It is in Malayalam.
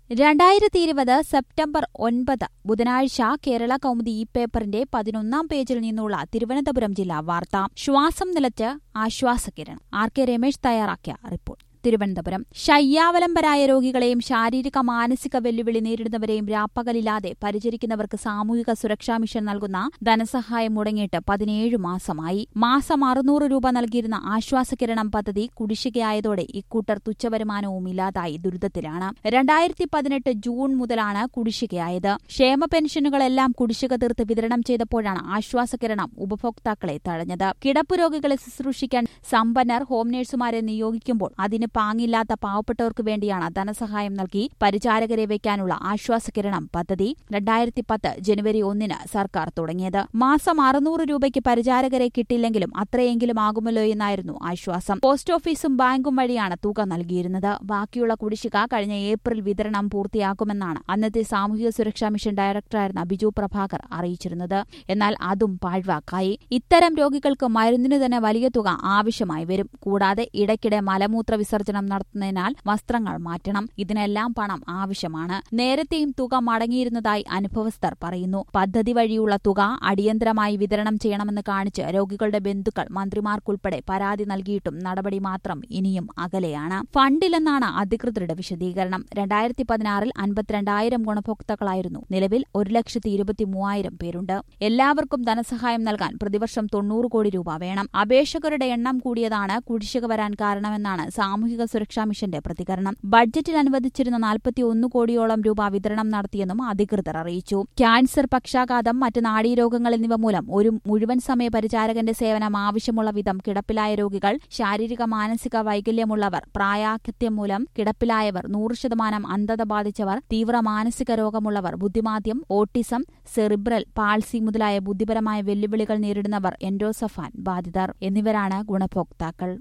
2020 സെപ്റ്റംബർ 9 ബുധനാഴ്ച കേരള കൗമുദി ഈ പേപ്പറിന്റെ 11-ാം പേജിൽ നിന്നുള്ള തിരുവനന്തപുരം ജില്ലാ വാർത്ത. ശ്വാസം നിലച്ച് ആശ്വാസകിരണം. ആർ കെ രമേശ് തയ്യാറാക്കിയ റിപ്പോർട്ട്. തിരുവനന്തപുരം. ശയ്യാവലംബരായ രോഗികളെയും ശാരീരിക മാനസിക വെല്ലുവിളി നേരിടുന്നവരെയും രാപ്പകലില്ലാതെ പരിചരിക്കുന്നവർക്ക് സാമൂഹിക സുരക്ഷാ മിഷൻ നൽകുന്ന ധനസഹായം മുടങ്ങിയിട്ട് 17 മാസമായി. മാസം 600 രൂപ നൽകിയിരുന്ന ആശ്വാസകിരണം പദ്ധതി കുടിശ്ശികയായതോടെ ഇക്കൂട്ടർ തുച്ഛവരുമാനവും ഇല്ലാതായി ദുരിതത്തിലാണ്. 2018 ജൂൺ മുതലാണ് കുടിശ്ശികയായത്. ക്ഷേമ പെൻഷനുകളെല്ലാം കുടിശ്ശിക തീർത്ത് വിതരണം ചെയ്തപ്പോഴാണ് ആശ്വാസകിരണം ഉപഭോക്താക്കളെ തഴഞ്ഞത്. കിടപ്പ് രോഗികളെ ശുശ്രൂഷിക്കാൻ സമ്പന്നർ ഹോം നഴ്സുമാരെ നിയോഗിക്കുമ്പോൾ അതിന് പാങ്ങില്ലാത്ത പാവപ്പെട്ടവർക്ക് വേണ്ടിയാണ് ധനസഹായം നൽകി പരിചാരകരെ വയ്ക്കാനുള്ള ആശ്വാസകിരണം പദ്ധതി 2010 ജനുവരി 1 സർക്കാർ തുടങ്ങിയത്. മാസം 600 രൂപയ്ക്ക് പരിചാരകരെ കിട്ടില്ലെങ്കിലും അത്രയെങ്കിലും ആകുമല്ലോ എന്നായിരുന്നു ആശ്വാസം. പോസ്റ്റ് ഓഫീസും ബാങ്കും വഴിയാണ് തുക നൽകിയിരുന്നത്. ബാക്കിയുള്ള കുടിശ്ശിക കഴിഞ്ഞ ഏപ്രിൽ വിതരണം പൂർത്തിയാക്കുമെന്നാണ് അന്നത്തെ സാമൂഹിക സുരക്ഷാ മിഷൻ ഡയറക്ടറായിരുന്ന ബിജു പ്രഭാകർ അറിയിച്ചിരുന്നത്. എന്നാൽ അതും പാഴ്വാക്കായി. ഇത്തരം രോഗികൾക്ക് മരുന്നിനു തന്നെ വലിയ തുക ആവശ്യമായി വരും. കൂടാതെ ഇടയ്ക്കിടെ മലമൂത്ര വിസർജനം നടത്തുന്നതിനാൽ വസ്ത്രങ്ങൾ മാറ്റണം. ഇതിനെല്ലാം പണം ആവശ്യമാണ്. നേരത്തെയും തുക മടങ്ങിയിരുന്നതായി അനുഭവസ്ഥർ പറയുന്നു. പദ്ധതി വഴിയുള്ള തുക അടിയന്തരമായി വിതരണം ചെയ്യണമെന്ന് കാണിച്ച് രോഗികളുടെ ബന്ധുക്കൾ മന്ത്രിമാർക്കുൾപ്പെടെ പരാതി നൽകിയിട്ടും നടപടി മാത്രം ഇനിയും അകലെയാണ്. ഫണ്ടില്ലെന്നാണ് അധികൃതരുടെ വിശദീകരണം. 2016 52,000 ഗുണഭോക്താക്കളായിരുന്നു. നിലവിൽ 1,23,000 പേരുണ്ട്. എല്ലാവർക്കും ധനസഹായം നൽകാൻ പ്രതിവർഷം 90 കോടി രൂപ വേണം. അപേക്ഷകരുടെ എണ്ണം കൂടിയതാണ് കുടിശ്ശിക വരാൻ കാരണമെന്നാണ് സാമൂഹിക സുരക്ഷാ മിഷന്റെ പ്രതികരണം. ബഡ്ജറ്റിൽ അനുവദിച്ചിരുന്ന 41 കോടിയോളം രൂപ വിതരണം നടത്തിയെന്നും അധികൃതർ അറിയിച്ചു. ക്യാൻസർ, പക്ഷാഘാതം, മറ്റ് നാഡീരോഗങ്ങൾ എന്നിവ മൂലം ഒരു മുഴുവൻ സമയ പരിചാരകന്റെ സേവനം ആവശ്യമുള്ള വിധം കിടപ്പിലായ രോഗികൾ, ശാരീരിക മാനസിക വൈകല്യമുള്ളവർ, പ്രായാധിക്യം മൂലം കിടപ്പിലായവർ, 100% അന്ധത ബാധിച്ചവർ, തീവ്ര മാനസിക രോഗമുള്ളവർ, ബുദ്ധിമാന്ദ്യം, ഓട്ടിസം, സെറിബ്രൽ പാൾസി മുതലായ ബുദ്ധിപരമായ വെല്ലുവിളികൾ നേരിടുന്നവർ, എൻഡോസൾഫാൻ ബാധിതർ എന്നിവരാണ് ഗുണഭോക്താക്കൾ.